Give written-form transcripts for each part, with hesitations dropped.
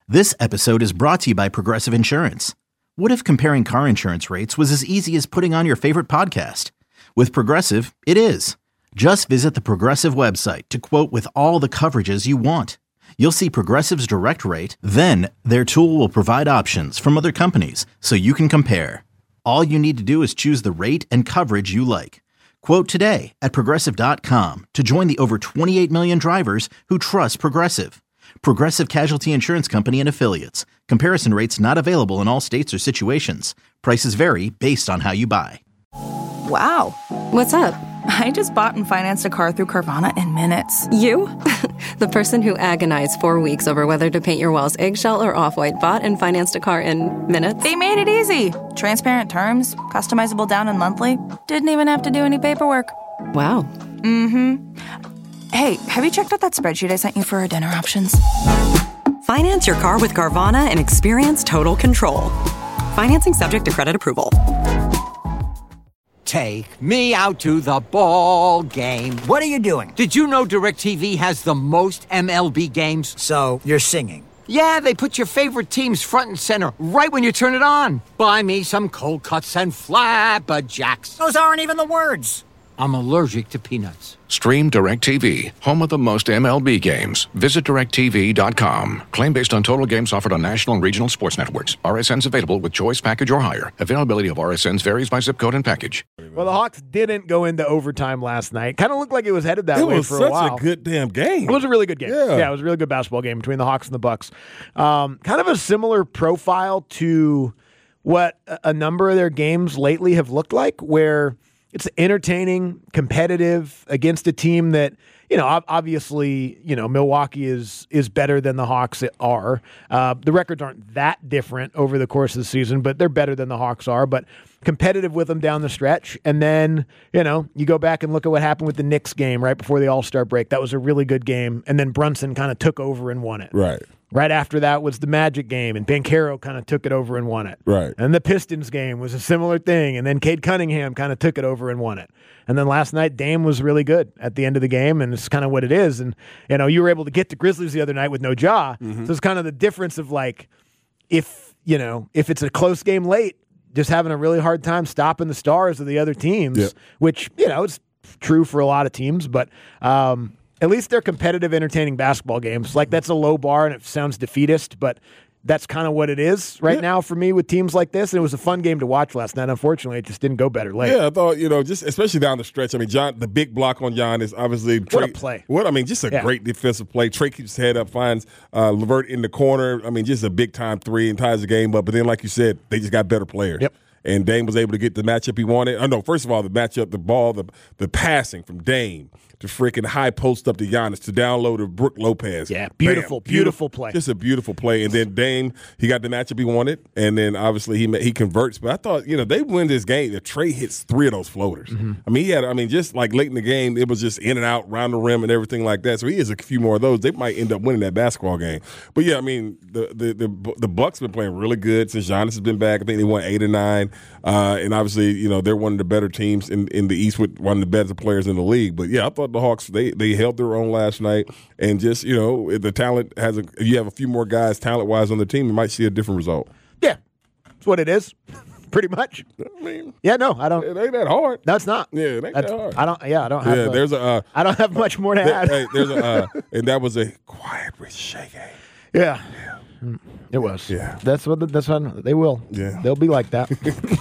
This episode is brought to you by Progressive Insurance. What if comparing car insurance rates was as easy as putting on your favorite podcast? With Progressive, it is. Just visit the Progressive website to quote with all the coverages you want. You'll see Progressive's direct rate, then their tool will provide options from other companies so you can compare. All you need to do is choose the rate and coverage you like. Quote today at Progressive.com to join the over 28 million drivers who trust Progressive. Progressive Casualty Insurance Company and Affiliates. Comparison rates not available in all states or situations. Prices vary based on how you buy. Wow. What's up? I just bought and financed a car through Carvana in minutes. You? The person who agonized 4 weeks over whether to paint your walls eggshell or off-white bought and financed a car in minutes? They made it easy. Transparent terms, customizable down and monthly. Didn't even have to do any paperwork. Wow. Mm-hmm. Hey, have you checked out that spreadsheet I sent you for our dinner options? Finance your car with Carvana and experience total control. Financing subject to credit approval. Take me out to the ball game. What are you doing? Did you know DirecTV has the most MLB games? So, you're singing. Yeah, they put your favorite teams front and center right when you turn it on. Buy me some cold cuts and flapjacks. Those aren't even the words. I'm allergic to peanuts. Stream DirecTV, home of the most MLB games. Visit DirecTV.com. Claim based on total games offered on national and regional sports networks. RSNs available with choice package or higher. Availability of RSNs varies by zip code and package. Well, the Hawks didn't go into overtime last night. Kind of looked like it was headed that way for a while. It was such a good damn game. It was a really good game. Yeah, it was a really good basketball game between the Hawks and the Bucks. Kind of a similar profile to what a number of their games lately have looked like, where it's entertaining, competitive against a team that, obviously, Milwaukee is better than the Hawks are. The records aren't that different over the course of the season, but they're better than the Hawks are. But competitive with them down the stretch. And then, you go back and look at what happened with the Knicks game right before the All-Star break. That was a really good game. And then Brunson kind of took over and won it. Right. Right after that was the Magic game, and Banchero kind of took it over and won it. Right. And the Pistons game was a similar thing, and then Cade Cunningham kind of took it over and won it. And then last night, Dame was really good at the end of the game, and it's kind of what it is. And, you were able to get the Grizzlies the other night with no Ja. So it's kind of the difference of, like, if it's a close game late, just having a really hard time stopping the stars of the other teams, which, it's true for a lot of teams, but at least they're competitive, entertaining basketball games. Like, that's a low bar, and it sounds defeatist, but that's kind of what it is right now for me with teams like this. And it was a fun game to watch last night. Unfortunately, it just didn't go better late. Yeah, I thought, just especially down the stretch. I mean, John, the big block on John is obviously what a play. Just a great defensive play. Trey keeps his head up, finds LeVert in the corner. I mean, just a big-time three and ties the game up. But then, like you said, they just got better players. Yep. And Dame was able to get the matchup he wanted. First of all, the matchup, the ball, the passing from Dame to freaking high post up to Giannis to download to Brook Lopez. Yeah, beautiful play. Just a beautiful play. And then Dame, he got the matchup he wanted, and then obviously he converts. But I thought, they win this game if Trey hits 3 of those floaters. Mm-hmm. I mean, just like late in the game, it was just in and out, round the rim and everything like that. So he has a few more of those. They might end up winning that basketball game. But yeah, I mean, the Bucks been playing really good since Giannis has been back. I think they won 8 or 9. And obviously, they're one of the better teams in the East with one of the better players in the league. But yeah, I thought the Hawks, they held their own last night. And just, the talent if you have a few more guys talent-wise on the team, you might see a different result. Yeah, that's what it is. Pretty much. I mean, I don't. It ain't that hard. No, it's not. Yeah, it ain't that hard. I don't have. I don't have much more to add. And that was a quiet Ricochet game. Yeah. It was. Yeah. That's what they will. Yeah. They'll be like that.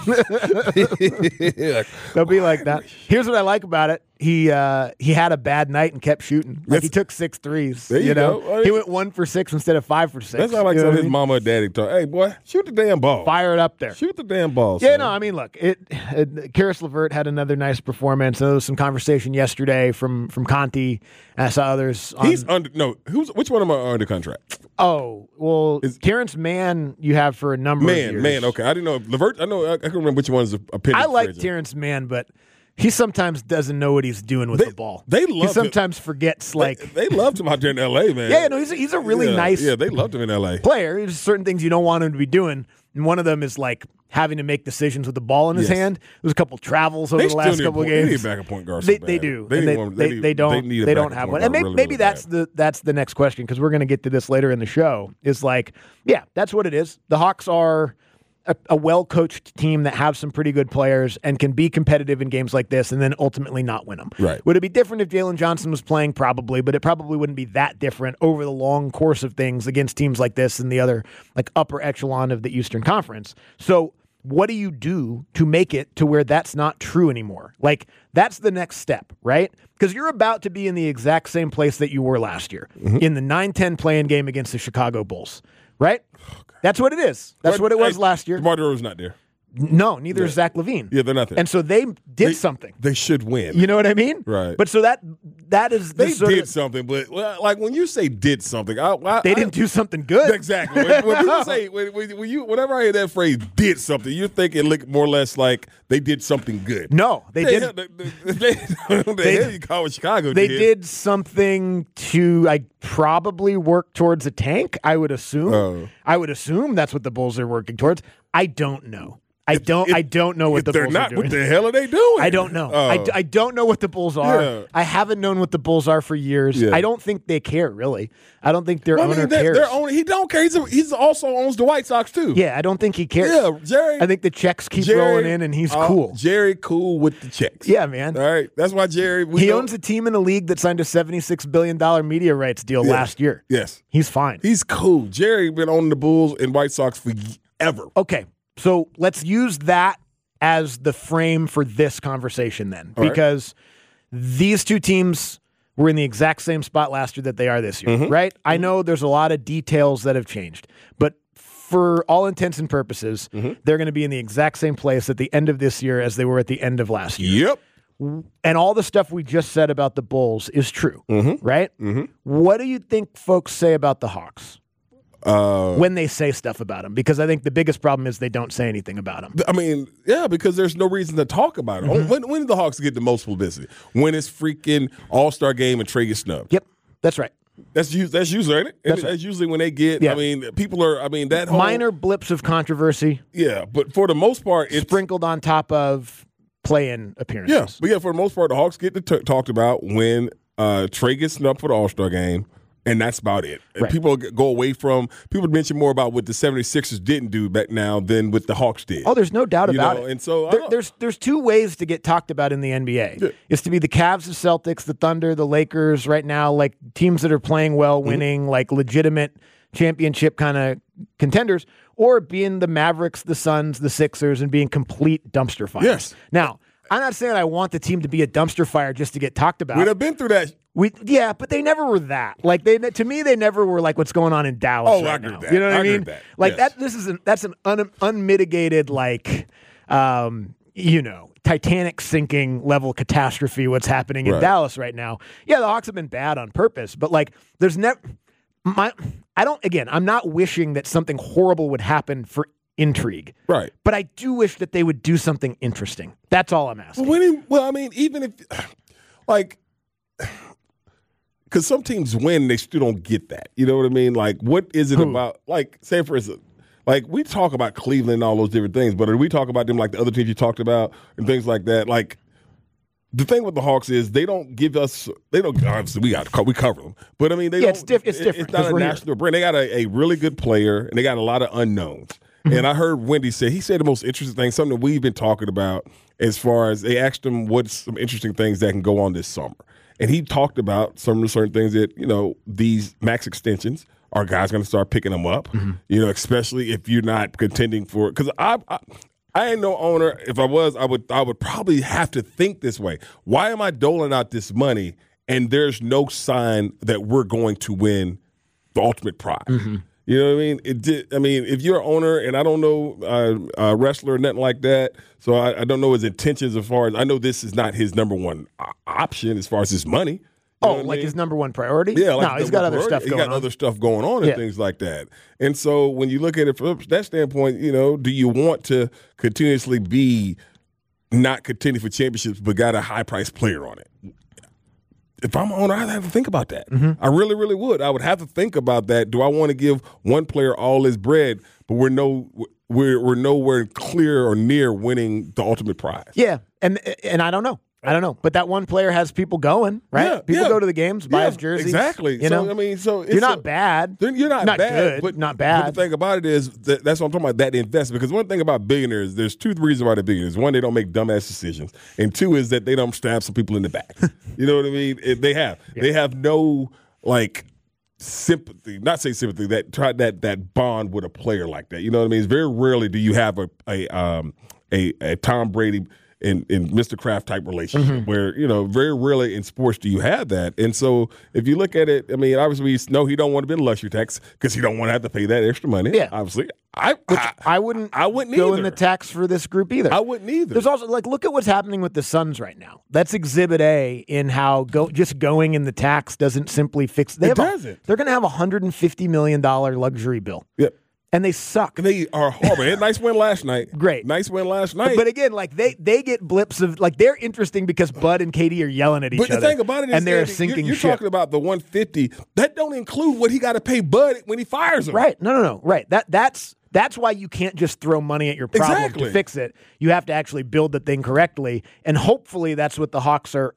They'll be like that. Here's what I like about it. He had a bad night and kept shooting. Like, he took 6 threes. There you go. He went 1 for 6 instead of 5 for 6. That's how I like his mama or daddy talk. Hey, boy, shoot the damn ball. Fire it up there. Shoot the damn ball. Yeah, son. no, I mean, look, Karis LeVert had another nice performance. There was some conversation yesterday from Conti. I saw others. He's under. No, which one of them are under contract? Oh, well, Terrence Mann you have for a number of years. Man, okay. I didn't know. LeVert, I can remember which one's a pending. I like free agent. Terrence Mann, but he sometimes doesn't know what he's doing with the ball. He sometimes forgets, like... They loved him out there in L.A., man. Yeah, no, he's a really nice they loved him in L.A. player. There's certain things you don't want him to be doing, and one of them is, like, having to make decisions with the ball in his Yes. hand. There's a couple travels over They the still last need couple of They need games. a backup point guard. They do. They don't have one. And maybe that's the next question, because we're going to get to this later in the show. Is like, yeah, that's what it is. The Hawks are a well-coached team that have some pretty good players and can be competitive in games like this and then ultimately not win them. Right. Would it be different if Jalen Johnson was playing? Probably, but it probably wouldn't be that different over the long course of things against teams like this and the other like upper echelon of the Eastern Conference. So what do you do to make it to where that's not true anymore? Like, that's the next step, right? Because you're about to be in the exact same place that you were last year in the 9-10 play-in game against the Chicago Bulls, right? That's what it is. That's what it was last year. DeMar DeRozan's not there. No, neither is Zach LaVine. Yeah, they're not there. And so they did something. They should win. You know what I mean? Right. But so that is the They did something, but like when you say did something, they didn't do something good. Exactly. When people say whenever I hear that phrase "did something," you're thinking more or less like they did something good. No, they didn't. They call what Chicago They did. did something to probably work towards a tank. I would assume. I would assume that's what the Bulls are working towards. I don't know. I don't know what the Bulls are doing. What the hell are they doing? I don't know. I don't know what the Bulls are. Yeah. I haven't known what the Bulls are for years. Yeah. I don't think they care, really. I don't think their owner cares. Their owner, he don't care. He also owns the White Sox, too. Yeah, I don't think he cares. Yeah, Jerry. I think the checks keep rolling in, and he's cool. Jerry cool with the checks. Yeah, man. All right. That's why Jerry. He owns a team in a league that signed a $76 billion media rights deal last year. Yes. He's fine. He's cool. Jerry been owning the Bulls and White Sox forever. Okay, so let's use that as the frame for this conversation then, because these two teams were in the exact same spot last year that they are this year, right? I know there's a lot of details that have changed, but for all intents and purposes, they're going to be in the exact same place at the end of this year as they were at the end of last year. Yep. And all the stuff we just said about the Bulls is true, right? What do you think folks say about the Hawks? When they say stuff about them, because I think the biggest problem is they don't say anything about them. I mean, yeah, because there's no reason to talk about it. When do the Hawks get the most publicity? When it's freaking All-Star game and Trey gets snubbed. Yep, that's right. That's usually, ain't it? That's usually when they get. Yeah. I mean, people are. I mean, that whole, minor blips of controversy. Yeah, but for the most part, it's sprinkled on top of play-in appearances. Yeah, but yeah, for the most part, the Hawks get talked about when Trey gets snubbed for the All-Star game. And that's about it. Right. People mention more about what the 76ers didn't do back now than what the Hawks did. Oh, there's no doubt about it. And so there's two ways to get talked about in the NBA. Yeah. It's to be the Cavs, the Celtics, the Thunder, the Lakers right now, like teams that are playing well, winning, like legitimate championship kind of contenders, or being the Mavericks, the Suns, the Sixers, and being complete dumpster fires. Yes. Now, I'm not saying I want the team to be a dumpster fire just to get talked about. We'd have been through that. Yeah, but they never were that. Like to me, they never were like what's going on in Dallas right now. That. You know what I mean? That. Like yes. That's an unmitigated Titanic sinking level catastrophe. What's happening in Dallas right now? Yeah, the Hawks have been bad on purpose, but like there's never. I'm not wishing that something horrible would happen for intrigue. Right. But I do wish that they would do something interesting. That's all I'm asking. Even if because some teams win, they still don't get that. You know what I mean? Like, what is it about? Like, say for instance, like we talk about Cleveland and all those different things, but we talk about them like the other teams you talked about and things like that. Like, the thing with the Hawks is they don't give us. They don't obviously we cover them, but I mean it's different. It's not a national brand. They got a really good player and they got a lot of unknowns. And I heard Wendy say the most interesting thing, something that we've been talking about as far as they asked him what's some interesting things that can go on this summer. And he talked about some of the certain things that, these max extensions are guys going to start picking them up, especially if you're not contending for it. Because I ain't no owner. If I was, I would probably have to think this way. Why am I doling out this money and there's no sign that we're going to win the ultimate prize? Mm-hmm. You know what I mean? If you're an owner, and I don't know a wrestler or nothing like that, so I don't know his intentions as far as I know this is not his number one option as far as his money. His number one priority? Yeah. No, he's got other stuff going on. He's got other stuff going on and things like that. And so when you look at it from that standpoint, do you want to continuously be not contending for championships but got a high-priced player on it? If I'm an owner, I'd have to think about that. Mm-hmm. I really, really would. I would have to think about that. Do I want to give one player all his bread, but we're nowhere clear or near winning the ultimate prize. Yeah, and I don't know. But that one player has people going, right? Yeah, people go to the games, buy his jerseys. Exactly. You know? I mean, so you're not bad. You're not bad, good, but not bad. But the thing about it is that's what I'm talking about. That investment, because one thing about billionaires, there's two reasons why they're billionaires. One, they don't make dumbass decisions, and two is that they don't stab some people in the back. You know what I mean? They have no sympathy, not say sympathy, that bond with a player like that. You know what I mean? It's very rarely do you have a Tom Brady in Mr. Kraft type relationship where, very rarely in sports do you have that. And so if you look at it, I mean, obviously he don't want to be in luxury tax because he don't want to have to pay that extra money. Yeah. Obviously. I wouldn't go either. in the tax for this group either. I wouldn't either. There's also, look at what's happening with the Suns right now. That's Exhibit A in how just going in the tax doesn't simply fix. They're going to have a $150 million luxury bill. Yep. And they suck. And they are horrible. They had a nice win last night. Great. Nice win last night. But again, they get blips of, they're interesting because Bud and Katie are yelling at each other. But the thing about it is, and they're sinking you're ship. talking about the 150. That don't include what he got to pay Bud when he fires him. Right. No. Right. That's why you can't just throw money at your problem to fix it. You have to actually build the thing correctly. And hopefully that's what the Hawks are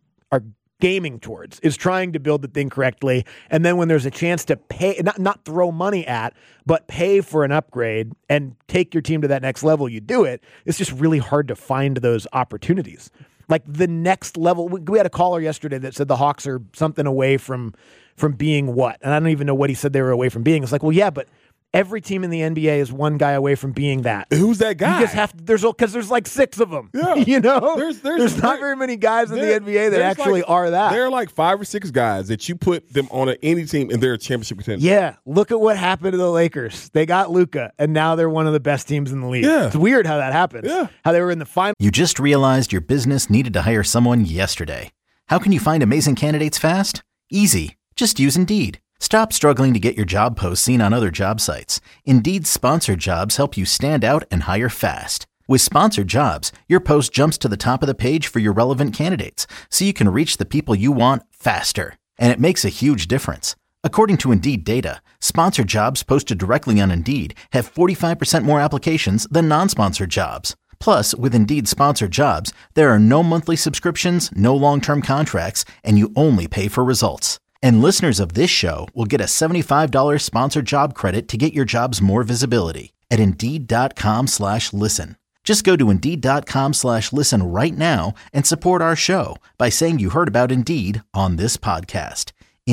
gaming towards, is trying to build the thing correctly. And then when there's a chance to pay, not throw money at, but pay for an upgrade and take your team to that next level, you do it. It's just really hard to find those opportunities. Like the next level, we had a caller yesterday that said the Hawks are something away from being what? And I don't even know what he said they were away from being. It's like, well, yeah, but every team in the NBA is one guy away from being that. Who's that guy? You just have to, because there's like six of them. Yeah. There's not very many guys in the NBA that actually are that. There are like 5 or 6 guys that you put them on any team and they're a championship contender. Yeah. Look at what happened to the Lakers. They got Luka, and now they're one of the best teams in the league. Yeah. It's weird how that happens. Yeah. How they were in the final. You just realized your business needed to hire someone yesterday. How can you find amazing candidates fast? Easy. Just use Indeed. Stop struggling to get your job posts seen on other job sites. Indeed's sponsored jobs help you stand out and hire fast. With sponsored jobs, your post jumps to the top of the page for your relevant candidates, so you can reach the people you want faster. And it makes a huge difference. According to Indeed data, sponsored jobs posted directly on Indeed have 45% more applications than non-sponsored jobs. Plus, with Indeed sponsored jobs, there are no monthly subscriptions, no long-term contracts, and you only pay for results. And listeners of this show will get a $75 sponsored job credit to get your jobs more visibility at Indeed.com/listen. Just go to Indeed.com/listen right now and support our show by saying you heard about Indeed on this podcast.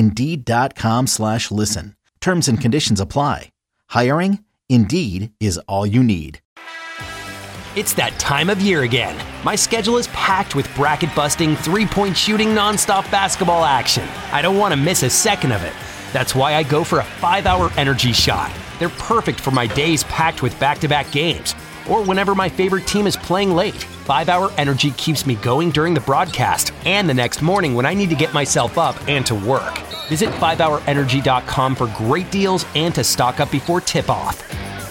Indeed.com/listen. Terms and conditions apply. Hiring? Indeed is all you need. It's that time of year again. My schedule is packed with bracket-busting, three-point shooting, nonstop basketball action. I don't want to miss a second of it. That's why I go for a 5-hour energy shot. They're perfect for my days packed with back-to-back games, or whenever my favorite team is playing late. 5-hour energy keeps me going during the broadcast and the next morning when I need to get myself up and to work. Visit 5hourenergy.com for great deals and to stock up before tip-off.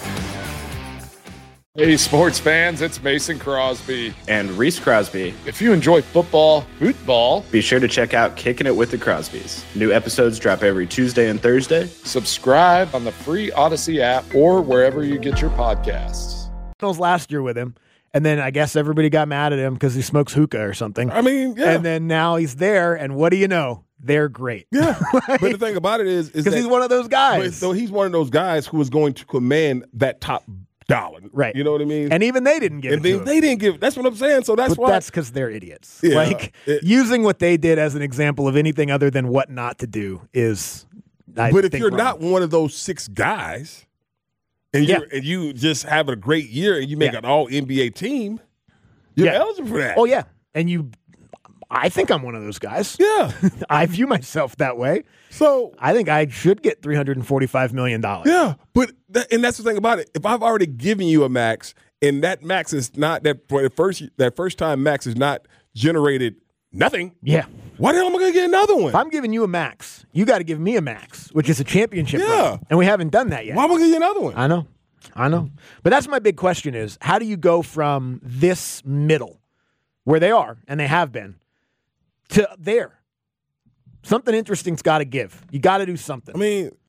Hey, sports fans, it's Mason Crosby. And Reese Crosby. If you enjoy football, be sure to check out Kicking It with the Crosbys. New episodes drop every Tuesday and Thursday. Subscribe on the free Odyssey app or wherever you get your podcasts. Last year with him, and then I guess everybody got mad at him because he smokes hookah or something. I mean, yeah. And then now he's there, and what do you know? They're great. Yeah. But the thing about it is because he's one of those guys. So he's one of those guys who is going to command that top dollar. Right. You know what I mean? And even they didn't give it to him. They didn't give. That's what I'm saying. So that's why. That's because they're idiots. Yeah, using what they did as an example of anything other than what not to do is. But if you're not one of those 6 guys, and you just have a great year and you make an all NBA team, you're eligible for that. Oh yeah, and I think I'm one of those guys. Yeah, I view myself that way. So I think I should get $345 million. Yeah, and that's the thing about it. If I've already given you a max, and that max is not that first time max is not generated nothing. Yeah. Why the hell am I going to get another one? If I'm giving you a max, you got to give me a max, which is a championship. Yeah, and we haven't done that yet. Why am I going to get another one? I know. But that's my big question: is how do you go from this middle, where they are and they have been, to there? Something interesting's got to give. You got to do something. I mean,